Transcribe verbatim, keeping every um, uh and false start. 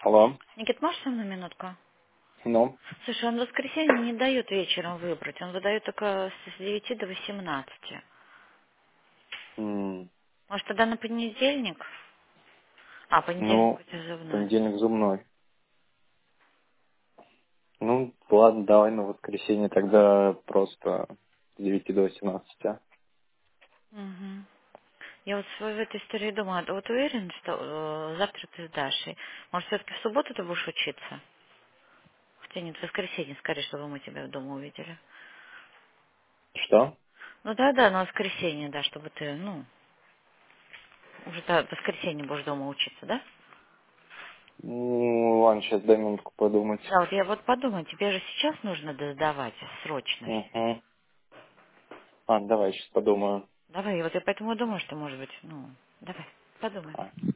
Алло. Никит, можешь со мной минутку? Ну, Слушай, он в воскресенье не дает вечером выбрать, он выдает только с девяти до восемнадцати. м, Может, тогда на понедельник? А, понедельник ну, у тебя зубной. понедельник зубной. Ну, ладно, давай на воскресенье тогда просто с девяти до восемнадцати. а? Угу. Я вот в в этой истории думаю, а вот уверен, что э, завтра ты сдашь. И, может, все-таки в субботу ты будешь учиться? Хотя нет, в воскресенье, скорее, чтобы мы тебя дома увидели. Что? Ну да, да, на воскресенье, да, чтобы ты, ну, уже да, в воскресенье будешь дома учиться, да? Ну, ладно, сейчас дай минутку подумать. Да, вот я вот подумаю, тебе же сейчас нужно сдавать срочно все. Угу. А, давай, сейчас подумаю. Давай, вот я поэтому и думаю, что, может быть, ну, давай, подумай. А.